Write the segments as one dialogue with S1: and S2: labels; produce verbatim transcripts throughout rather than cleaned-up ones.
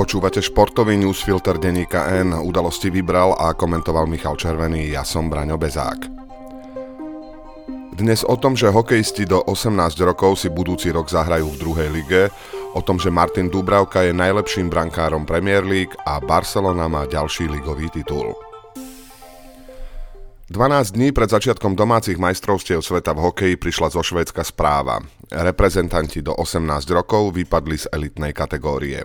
S1: Počúvate športový newsfilter denníka N, udalosti vybral a komentoval Michal Červený, ja som Braňo Bezák. Dnes o tom, že hokejisti do osemnásť rokov si budúci rok zahrajú v druhej lige, o tom, že Martin Dúbravka je najlepším brankárom Premier League a Barcelona má ďalší ligový titul. dvanásť dní pred začiatkom domácich majstrovstiev sveta v hokeji prišla zo Švédska správa. Reprezentanti do osemnásť rokov vypadli z elitnej kategórie.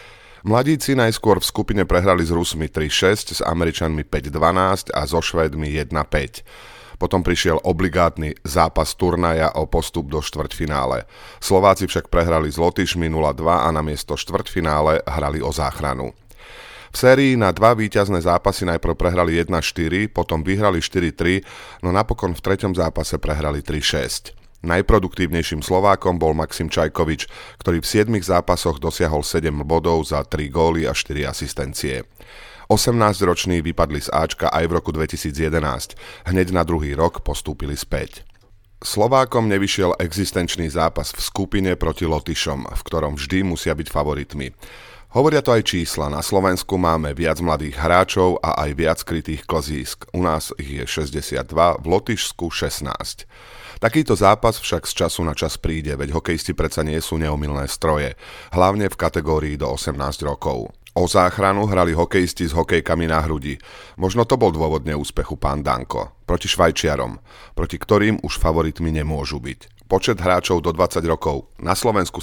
S1: Mladíci najskôr v skupine prehrali s Rusmi tri šesť, s Američanmi päť dvanásť a so Švédmi jeden päť. Potom prišiel obligátny zápas turnaja o postup do štvrťfinále. Slováci však prehrali s Lotyšmi nula dva a namiesto štvrťfinále hrali o záchranu. V sérii na dva víťazné zápasy najprv prehrali jeden štyri, potom vyhrali štyri tri, no napokon v treťom zápase prehrali tri šesť. Najproduktívnejším Slovákom bol Maxim Čajkovič, ktorý v siedmich zápasoch dosiahol sedem bodov za tri góly a štyri asistencie. osemnásťroční vypadli z Ačka aj v roku dvetisícjedenásť. Hneď na druhý rok postúpili späť. Slovákom nevyšiel existenčný zápas v skupine proti Lotyšom, v ktorom vždy musia byť favoritmi. Hovoria to aj čísla. Na Slovensku máme viac mladých hráčov a aj viac krytých klzísk. U nás ich je šesťdesiatdva, v Lotyšsku šestnásť. Takýto zápas však z času na čas príde, veď hokejisti predsa nie sú neomylné stroje, hlavne v kategórii do osemnásť rokov. O záchranu hrali hokejisti s hokejkami na hrudi. Možno to bol dôvod neúspechu, pán Danko. Proti Švajčiarom, proti ktorým už favoritmi nemôžu byť. Počet hráčov do dvadsať rokov. Na Slovensku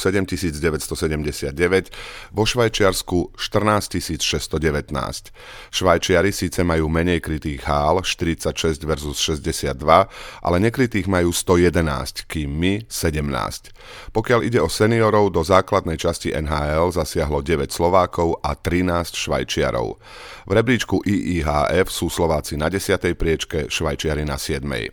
S1: sedemtisícdeväťstosedemdesiatdeväť, vo Švajčiarsku štrnásťtisícšesťstodevätnásť. Švajčiari síce majú menej krytých hál, štyridsaťšesť versus šesťdesiatdva, ale nekrytých majú stojedenásť, kým my sedemnásť. Pokiaľ ide o seniorov, do základnej časti en há el zasiahlo deväť Slovákov a trinásť Švajčiarov. V rebríčku í í há ef sú Slováci na desiatej priečke, Švajčiari na siedmej.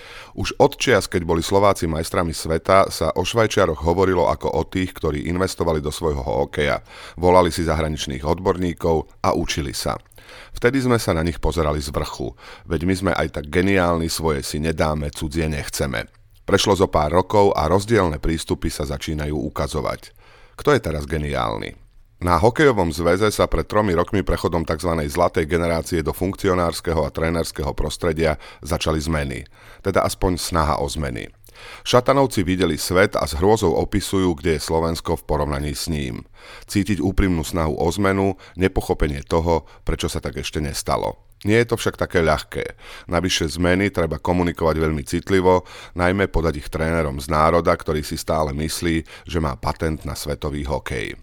S1: Už od čias, keď boli Slováci majstrami sveta, sa o Švajčiaroch hovorilo ako o tých, ktorí investovali do svojho hokeja, volali si zahraničných odborníkov a učili sa. Vtedy sme sa na nich pozerali z vrchu, veď my sme aj tak geniálni, svoje si nedáme, cudzie nechceme. Prešlo zo pár rokov a rozdielne prístupy sa začínajú ukazovať. Kto je teraz geniálny? Na hokejovom zväze sa pred tromi rokmi prechodom tzv. Zlatej generácie do funkcionárskeho a trénerského prostredia začali zmeny, teda aspoň snaha o zmeny. Šatanovci videli svet a s hrôzou opisujú, kde je Slovensko v porovnaní s ním. Cítiť úprimnú snahu o zmenu, nepochopenie toho, prečo sa tak ešte nestalo. Nie je to však také ľahké. Navyše zmeny treba komunikovať veľmi citlivo, najmä podať ich trénerom z národa, ktorý si stále myslí, že má patent na svetový hokej.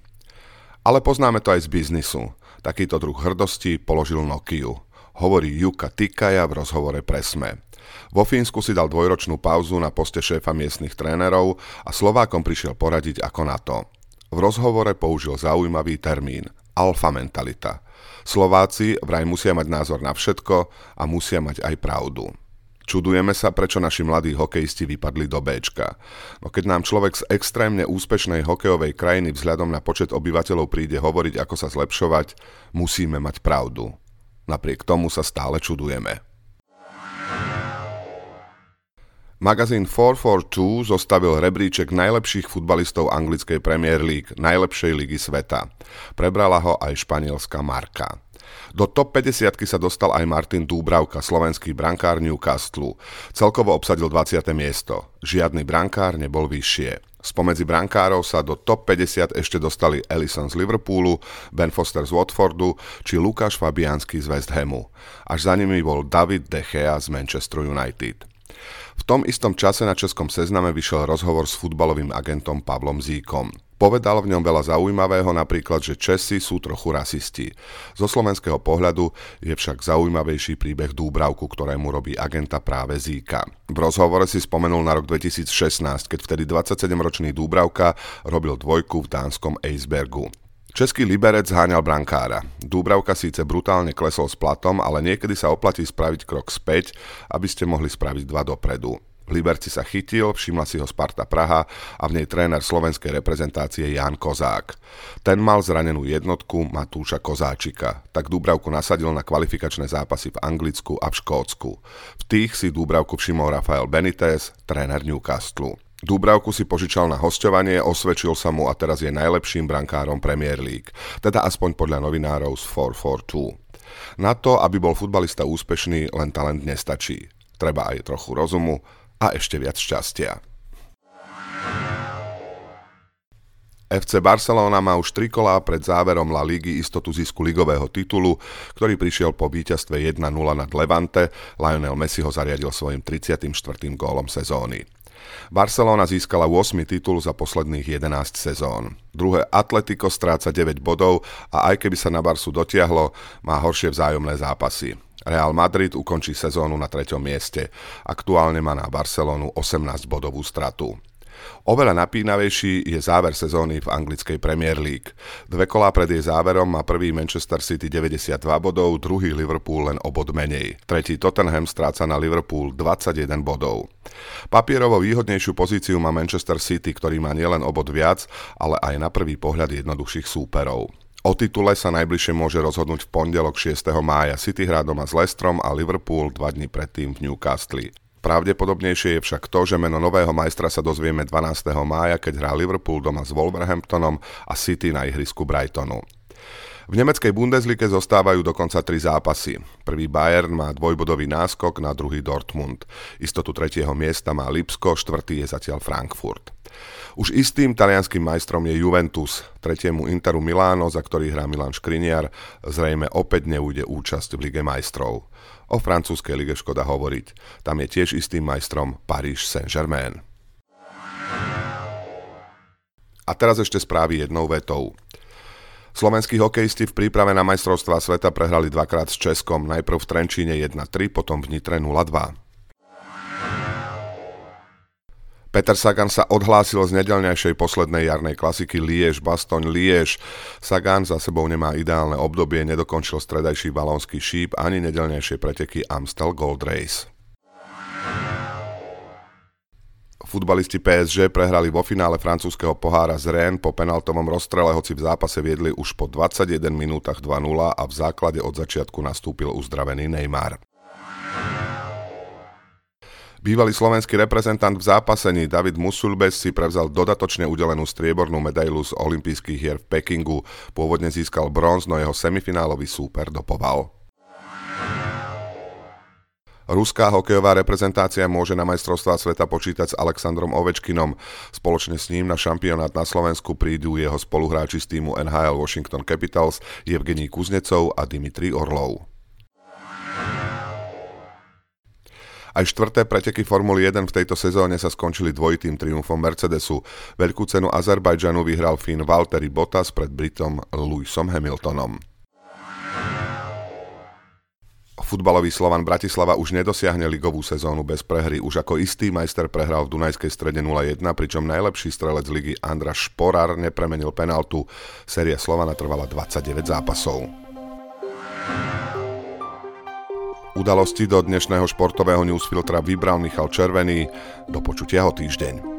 S1: Ale poznáme to aj z biznisu. Takýto druh hrdosti položil Nokiu. Hovorí Jukka Tikaja v rozhovore pre es em e. Vo Fínsku si dal dvojročnú pauzu na poste šéfa miestnych trénerov a Slovákom prišiel poradiť ako na to. V rozhovore použil zaujímavý termín – alfa mentalita. Slováci vraj musia mať názor na všetko a musia mať aj pravdu. Čudujeme sa, prečo naši mladí hokejisti vypadli do béčka. No keď nám človek z extrémne úspešnej hokejovej krajiny vzhľadom na počet obyvateľov príde hovoriť, ako sa zlepšovať, musíme mať pravdu. Napriek tomu sa stále čudujeme. Magazín štyri štyri dva zostavil rebríček najlepších futbalistov anglickej Premier League, najlepšej ligy sveta. Prebrala ho aj španielská Marca. Do top päťdesiatky sa dostal aj Martin Dúbravka, slovenský brankár Newcastlu. Celkovo obsadil dvadsiate miesto. Žiadny brankár nebol vyššie. Spomedzi brankárov sa do top päťdesiat ešte dostali Alisson z Liverpoolu, Ben Foster z Watfordu či Lukáš Fabiánsky z West Hamu. Až za nimi bol David De Gea z Manchester United. V tom istom čase na českom Sezname vyšiel rozhovor s futbalovým agentom Pavlom Zíkom. Povedal v ňom veľa zaujímavého, napríklad, že Česi sú trochu rasisti. Zo slovenského pohľadu je však zaujímavejší príbeh Dúbravku, ktorému robí agenta práve Zíka. V rozhovore si spomenul na rok dvetisícšestnásť, keď vtedy dvadsaťsedemročný Dúbravka robil dvojku v dánskom Eisbergu. Český liberec zháňal brankára. Dúbravka síce brutálne klesol s platom, ale niekedy sa oplatí spraviť krok späť, aby ste mohli spraviť dva dopredu. V Liberci sa chytil, všimla si ho Sparta Praha a v nej tréner slovenskej reprezentácie Ján Kozák. Ten mal zranenú jednotku Matúša Kozáčika, tak Dúbravku nasadil na kvalifikačné zápasy v Anglicku a v Škótsku. V tých si Dúbravku všimol Rafael Benitez, tréner Newcastlu. Dúbravku si požičal na hosťovanie, osvedčil sa mu a teraz je najlepším brankárom Premier League, teda aspoň podľa novinárov z štyri štyri dva. Na to, aby bol futbalista úspešný, len talent nestačí. Treba aj trochu rozumu a ešte viac šťastia. ef cé Barcelona má už tri kolá pred záverom La Ligy istotu zisku ligového titulu, ktorý prišiel po víťazstve jeden nula nad Levante. Lionel Messi ho zariadil svojim tridsiatym štvrtým gólom sezóny. Barcelona získala ôsmy titul za posledných jedenásť sezón. Druhé Atletico stráca deväť bodov a aj keby sa na Barsu dotiahlo, má horšie vzájomné zápasy. Real Madrid ukončí sezónu na treťom mieste. Aktuálne má na Barcelonu osemnásťbodovú stratu. Oveľa napínavejší je záver sezóny v anglickej Premier League. Dve kolá pred jej záverom má prvý Manchester City deväťdesiatdva bodov, druhý Liverpool len o bod menej. Tretí Tottenham stráca na Liverpool dvadsaťjeden bodov. Papierovo výhodnejšiu pozíciu má Manchester City, ktorý má nielen o bod viac, ale aj na prvý pohľad jednoduchších súperov. O titule sa najbližšie môže rozhodnúť v pondelok šiesteho mája. City hrá doma s Leicesterom a Liverpool dva dni predtým v Newcastle. Pravdepodobnejšie je však to, že meno nového majstra sa dozvieme dvanásteho mája, keď hrá Liverpool doma s Wolverhamptonom a City na ihrisku Brightonu. V nemeckej Bundeslige zostávajú dokonca tri zápasy. Prvý Bayern má dvojbodový náskok, na druhý Dortmund. Istotu tretieho miesta má Lipsko, štvrtý je zatiaľ Frankfurt. Už istým talianskym majstrom je Juventus. Tretiemu Interu Miláno, za ktorý hrá Milan Škriniar, zrejme opäť neújde účasť v Lige majstrov. O francúzskej lige škoda hovoriť. Tam je tiež istým majstrom Paris Saint-Germain. A teraz ešte správy jednou vetou. Slovenskí hokejisti v príprave na majstrovstvá sveta prehrali dvakrát s Českom, najprv v Trenčíne jeden tri, potom v Nitre nula dva. Peter Sagan sa odhlásil z nedeľnejšej poslednej jarnej klasiky Liège-Bastogne-Liège. Sagan za sebou nemá ideálne obdobie, nedokončil stredajší valónsky šíp ani nedeľnejšie preteky Amstel Gold Race. Futbalisti pé es gé prehrali vo finále francúzskeho pohára z Rennes po penaltovom rozstrele, hoci v zápase viedli už po dvadsaťjeden minútach dva nula a v základe od začiatku nastúpil uzdravený Neymar. Bývalý slovenský reprezentant v zápasení David Musulbes si prevzal dodatočne udelenú striebornú medailu z olympijských hier v Pekingu. Pôvodne získal bronz, no jeho semifinálový súper dopoval. Ruská hokejová reprezentácia môže na majstrovstvá sveta počítať s Alexandrom Ovečkinom. Spoločne s ním na šampionát na Slovensku prídu jeho spoluhráči z týmu en há el Washington Capitals Evgenij Kuznecov a Dimitrij Orlov. Aj štvrté preteky Formuly jeden v tejto sezóne sa skončili dvojitým triumfom Mercedesu. Veľkú cenu Azerbajdžanu vyhral Fín Valtteri Bottas pred Britom Lewisom Hamiltonom. Futbalový Slovan Bratislava už nedosiahne ligovú sezónu bez prehry. Už ako istý majster prehral v Dunajskej Strede nula jeden, pričom najlepší strelec ligy Andras Šporar nepremenil penaltu. Séria Slovana trvala dvadsaťdeväť zápasov. Udalosti do dnešného športového newsfiltra vybral Michal Červený. Do počutia o týždeň.